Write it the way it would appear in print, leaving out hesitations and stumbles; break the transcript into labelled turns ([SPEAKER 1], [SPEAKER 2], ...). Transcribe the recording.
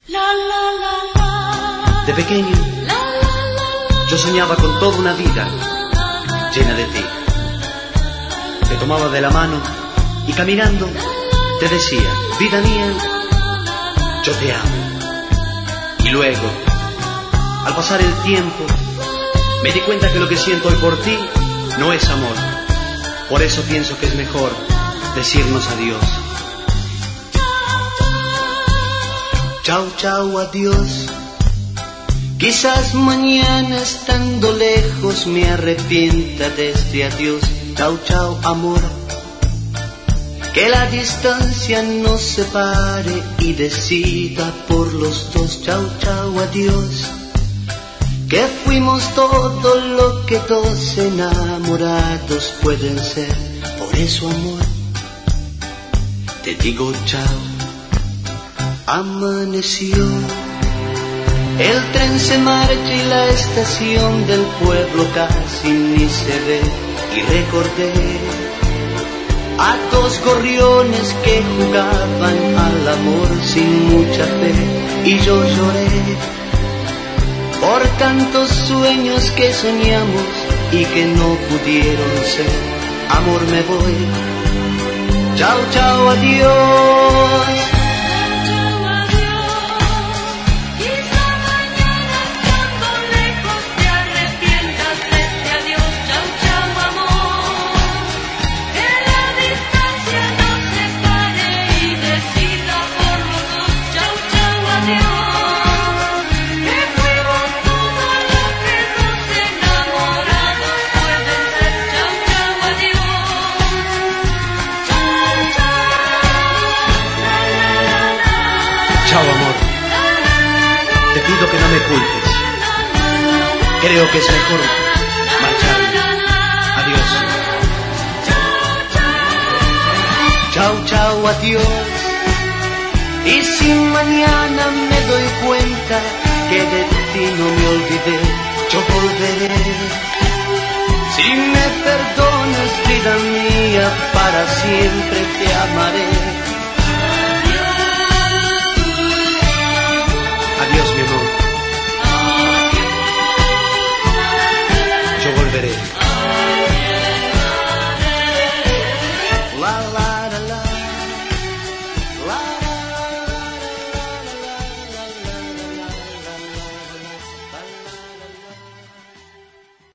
[SPEAKER 1] De pequeño, yo soñaba con toda una vida llena de ti. Te tomaba de la mano y caminando te decía: vida mía, yo te amo. Y luego, al pasar el tiempo, me di cuenta que lo que siento hoy por ti no es amor. Por eso pienso que es mejor decirnos adiós. Chau, chau, adiós. Quizás mañana estando lejos me arrepienta de este adiós. Chau, chau, amor. Que la distancia nos separe y decida por los dos. Chau, chau, adiós. Que fuimos todo lo que dos enamorados pueden ser. Por eso, amor, te digo chau. Amaneció, el tren se marcha y la estación del pueblo casi ni se ve. Y recordé a dos gorriones que jugaban al amor sin mucha fe. Y yo lloré por tantos sueños que soñamos y que no pudieron ser. Amor, me voy. Chau, chau, adiós. Chao, amor, te pido que no me culpes. Creo que es mejor marcharme. Adiós. Chao, chao, adiós. Y si mañana me doy cuenta que de ti no me olvidé, yo volveré. Si me perdonas, vida mía, para siempre te amaré. Adiós, mi amor.